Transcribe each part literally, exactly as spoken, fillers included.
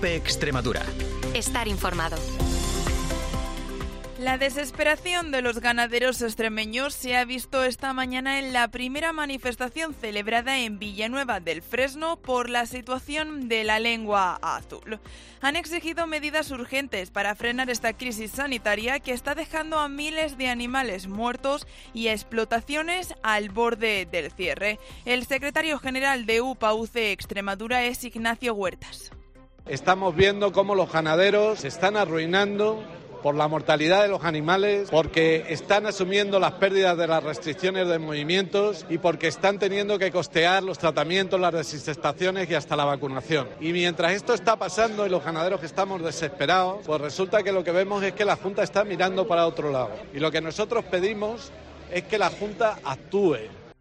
COPE Extremadura. Estar informado. La desesperación de los ganaderos extremeños se ha visto esta mañana en la primera manifestación celebrada en Villanueva del Fresno por la situación de la lengua azul. Han exigido medidas urgentes para frenar esta crisis sanitaria que está dejando a miles de animales muertos y a explotaciones al borde del cierre. El secretario general de U P A U C Extremadura es Ignacio Huertas. Estamos viendo cómo los ganaderos se están arruinando por la mortalidad de los animales, porque están asumiendo las pérdidas de las restricciones de movimientos y porque están teniendo que costear los tratamientos, las desinfectaciones y hasta la vacunación. Y mientras esto está pasando y los ganaderos que estamos desesperados, pues resulta que lo que vemos es que la Junta está mirando para otro lado. Y lo que nosotros pedimos es que la Junta actúe.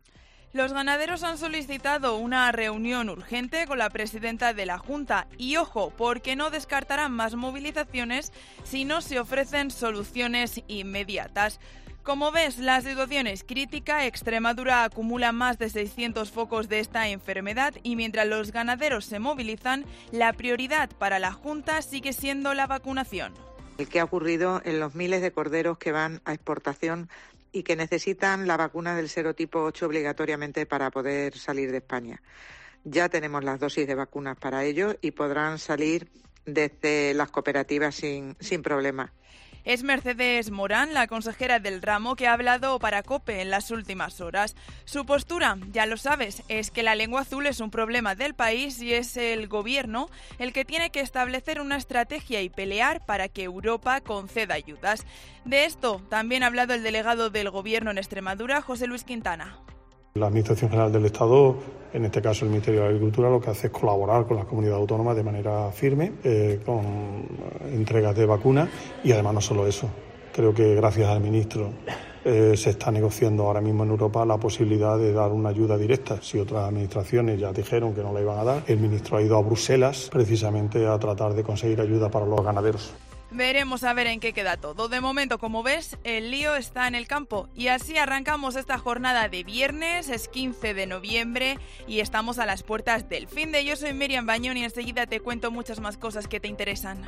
Los ganaderos han solicitado una reunión urgente con la presidenta de la Junta y, ojo, porque no descartarán más movilizaciones si no se ofrecen soluciones inmediatas. Como ves, la situación es crítica. Extremadura acumula más de seiscientos focos de esta enfermedad y mientras los ganaderos se movilizan, la prioridad para la Junta sigue siendo la vacunación. El que ha ocurrido en los miles de corderos que van a exportación y que necesitan la vacuna del serotipo ocho obligatoriamente para poder salir de España. Ya tenemos las dosis de vacunas para ellos y podrán salir desde las cooperativas sin, sin problema. Es Mercedes Morán, la consejera del ramo, que ha hablado para COPE en las últimas horas. Su postura, ya lo sabes, es que la lengua azul es un problema del país y es el gobierno el que tiene que establecer una estrategia y pelear para que Europa conceda ayudas. De esto también ha hablado el delegado del gobierno en Extremadura, José Luis Quintana. La Administración General del Estado, en este caso el Ministerio de Agricultura, lo que hace es colaborar con las comunidades autónomas de manera firme, eh, con entregas de vacunas y además no solo eso. Creo que gracias al ministro eh, se está negociando ahora mismo en Europa la posibilidad de dar una ayuda directa. Si otras administraciones ya dijeron que no la iban a dar, el ministro ha ido a Bruselas precisamente a tratar de conseguir ayuda para los ganaderos. Veremos a ver en qué queda todo. De momento, como ves, el lío está en el campo. Y así arrancamos esta jornada de viernes, es quince de noviembre y estamos a las puertas del fin de. Yo soy Miriam Bañón y enseguida te cuento muchas más cosas que te interesan.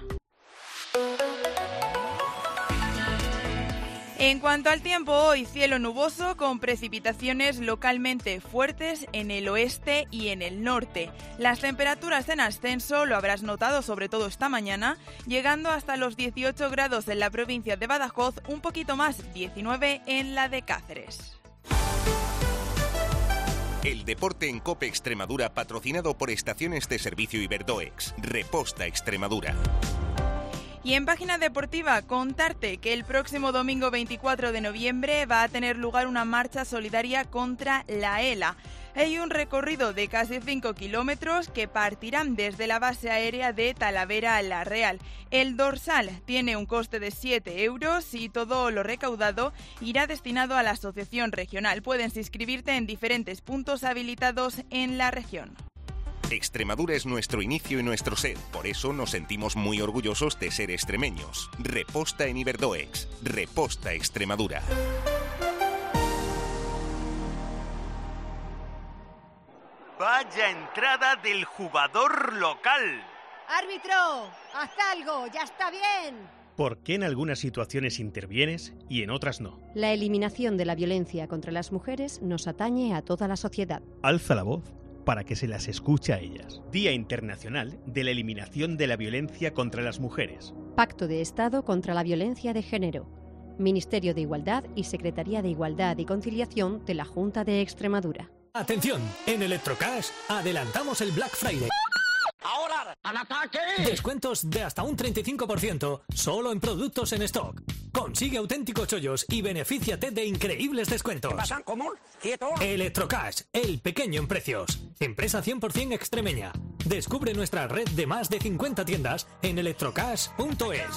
En cuanto al tiempo, hoy cielo nuboso con precipitaciones localmente fuertes en el oeste y en el norte. Las temperaturas en ascenso, lo habrás notado sobre todo esta mañana, llegando hasta los dieciocho grados en la provincia de Badajoz, un poquito más, diecinueve en la de Cáceres. El deporte en COPE Extremadura, patrocinado por Estaciones de Servicio Iberdoex. Reposta Extremadura. Y en página deportiva, contarte que el próximo domingo veinticuatro de noviembre va a tener lugar una marcha solidaria contra la ELA. Hay un recorrido de casi cinco kilómetros que partirán desde la base aérea de Talavera a La Real. El dorsal tiene un coste de siete euros y todo lo recaudado irá destinado a la asociación regional. Puedes inscribirte en diferentes puntos habilitados en la región. Extremadura es nuestro inicio y nuestro ser, por eso nos sentimos muy orgullosos de ser extremeños. Reposta en Iberdoex. Reposta Extremadura. Vaya entrada del jugador local. ¡Árbitro! ¡Haz algo! ¡Ya está bien! ¿Por qué en algunas situaciones intervienes y en otras no? La eliminación de la violencia contra las mujeres nos atañe a toda la sociedad. Alza la voz para que se las escuche a ellas. Día Internacional de la Eliminación de la Violencia contra las Mujeres. Pacto de Estado contra la Violencia de Género. Ministerio de Igualdad y Secretaría de Igualdad y Conciliación de la Junta de Extremadura. Atención, en Electrocash adelantamos el Black Friday. ¡Ahora, al ataque! Descuentos de hasta un treinta y cinco por ciento solo en productos en stock. Consigue auténticos chollos y benefíciate de increíbles descuentos. ¿Qué pasa, común? ¿Quieto? Electrocash, el pequeño en precios. Empresa cien por ciento extremeña. Descubre nuestra red de más de cincuenta tiendas en electrocash punto es.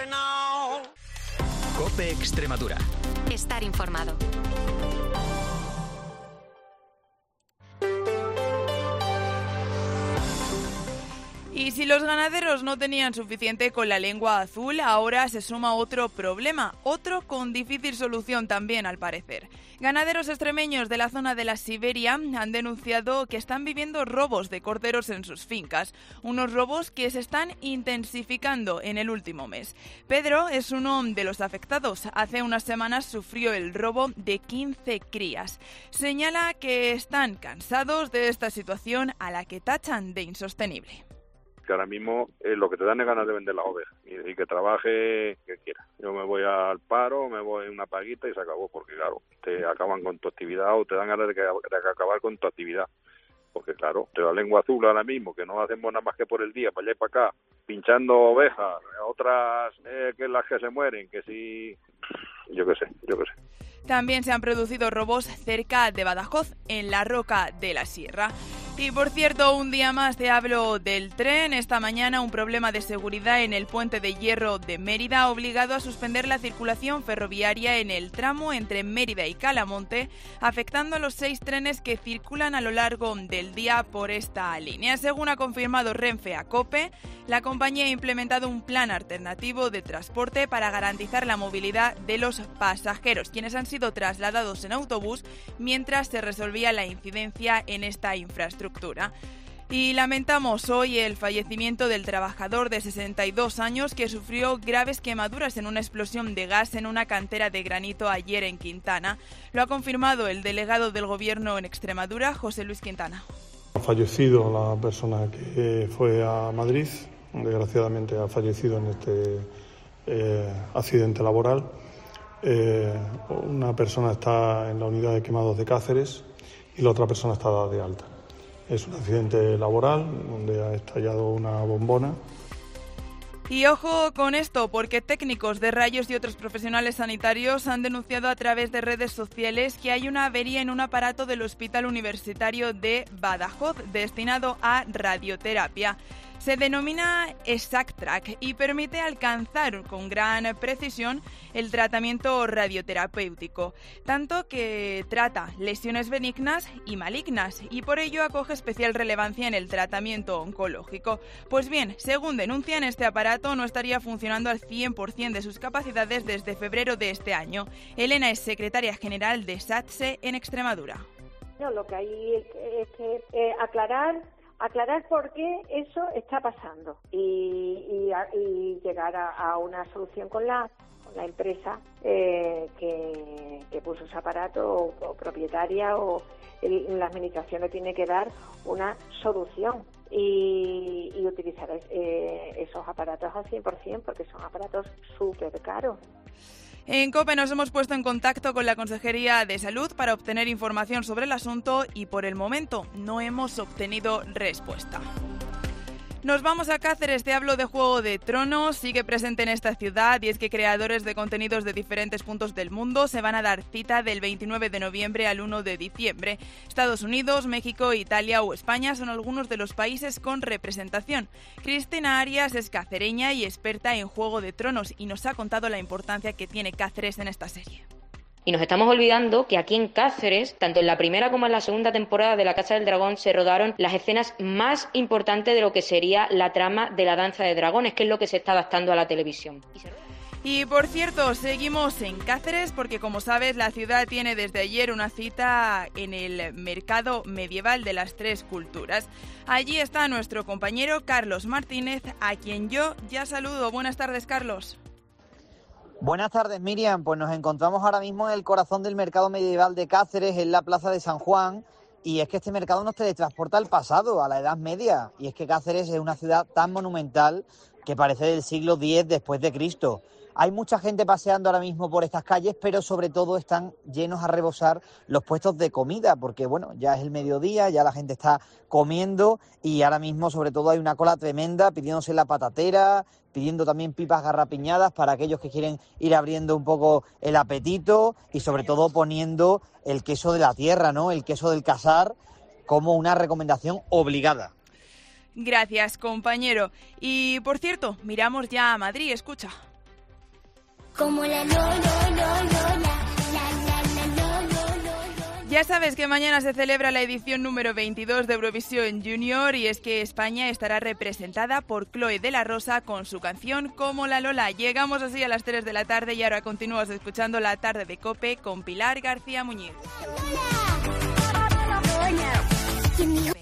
COPE Extremadura. Estar informado. Y si los ganaderos no tenían suficiente con la lengua azul, ahora se suma otro problema, otro con difícil solución también al parecer. Ganaderos extremeños de la zona de la Siberia han denunciado que están viviendo robos de corderos en sus fincas, unos robos que se están intensificando en el último mes. Pedro es uno de los afectados. Hace unas semanas sufrió el robo de quince crías. Señala que están cansados de esta situación a la que tachan de insostenible. Que ahora mismo eh, lo que te dan es ganas de vender las ovejas y, y que trabaje que quiera. Yo me voy al paro, me voy a una paguita y se acabó, porque claro, te acaban con tu actividad o te dan ganas de, que, de acabar con tu actividad. Porque claro, te da lengua azul ahora mismo, que no hacemos nada más que por el día, para allá y para acá, pinchando ovejas, otras eh, que las que se mueren, que si... yo qué sé, yo qué sé. También se han producido robos cerca de Badajoz, en la Roca de la Sierra. Y por cierto, un día más te hablo del tren. Esta mañana un problema de seguridad en el puente de hierro de Mérida ha obligado a suspender la circulación ferroviaria en el tramo entre Mérida y Calamonte, afectando a los seis trenes que circulan a lo largo del día por esta línea. Según ha confirmado Renfe a COPE, la compañía ha implementado un plan alternativo de transporte para garantizar la movilidad de los pasajeros, quienes han sido trasladados en autobús mientras se resolvía la incidencia en esta infraestructura. Y lamentamos hoy el fallecimiento del trabajador de sesenta y dos años que sufrió graves quemaduras en una explosión de gas en una cantera de granito ayer en Quintana. Lo ha confirmado el delegado del Gobierno en Extremadura, José Luis Quintana. Ha fallecido la persona que fue a Madrid, desgraciadamente ha fallecido en este eh, accidente laboral. Eh, una persona está en la unidad de quemados de Cáceres y la otra persona está dada de alta. Es un accidente laboral donde ha estallado una bombona. Y ojo con esto, porque técnicos de rayos y otros profesionales sanitarios han denunciado a través de redes sociales que hay una avería en un aparato del Hospital Universitario de Badajoz destinado a radioterapia. Se denomina ExactTrack y permite alcanzar con gran precisión el tratamiento radioterapéutico, tanto que trata lesiones benignas y malignas y por ello acoge especial relevancia en el tratamiento oncológico. Pues bien, según denuncian, este aparato no estaría funcionando al cien por ciento de sus capacidades desde febrero de este año. Elena es secretaria general de SATSE en Extremadura. No, lo que hay es que eh, aclarar aclarar por qué eso está pasando y, y, y llegar a, a una solución con la, con la empresa eh, que, que puso ese aparato o, o propietaria o el, la administración le tiene que dar una solución y, y utilizar eh, esos aparatos al cien por ciento porque son aparatos súper caros. En COPE nos hemos puesto en contacto con la Consejería de Salud para obtener información sobre el asunto y por el momento no hemos obtenido respuesta. Nos vamos a Cáceres, te hablo de Juego de Tronos, sigue presente en esta ciudad y es que creadores de contenidos de diferentes puntos del mundo se van a dar cita del veintinueve de noviembre al uno de diciembre. Estados Unidos, México, Italia o España son algunos de los países con representación. Cristina Arias es cacereña y experta en Juego de Tronos y nos ha contado la importancia que tiene Cáceres en esta serie. Y nos estamos olvidando que aquí en Cáceres, tanto en la primera como en la segunda temporada de La Casa del Dragón, se rodaron las escenas más importantes de lo que sería la trama de la Danza de Dragones, que es lo que se está adaptando a la televisión. Y por cierto, seguimos en Cáceres porque, como sabes, la ciudad tiene desde ayer una cita en el Mercado Medieval de las Tres Culturas. Allí está nuestro compañero Carlos Martínez, a quien yo ya saludo. Buenas tardes, Carlos. Buenas tardes, Miriam. Pues nos encontramos ahora mismo en el corazón del mercado medieval de Cáceres, en la plaza de San Juan, y es que este mercado nos teletransporta al pasado, a la Edad Media, y es que Cáceres es una ciudad tan monumental que parece del siglo diez después de Cristo. Hay mucha gente paseando ahora mismo por estas calles, pero sobre todo están llenos a rebosar los puestos de comida, porque bueno, ya es el mediodía, ya la gente está comiendo y ahora mismo sobre todo hay una cola tremenda pidiéndose la patatera, pidiendo también pipas garrapiñadas para aquellos que quieren ir abriendo un poco el apetito y sobre todo poniendo el queso de la tierra, ¿no? El queso del Casar como una recomendación obligada. Gracias, compañero. Y por cierto, miramos ya a Madrid, escucha. Como la lo, lo, lo, lo, la, la, la, la, lo, lo, lo, lo, Ya sabes que mañana se celebra la edición número veintidós de Eurovisión Junior y es que España estará representada por Chloe de la Rosa con su canción Como la Lola. Llegamos así a las tres de la tarde y ahora continúas escuchando La Tarde de COPE con Pilar García Muñiz.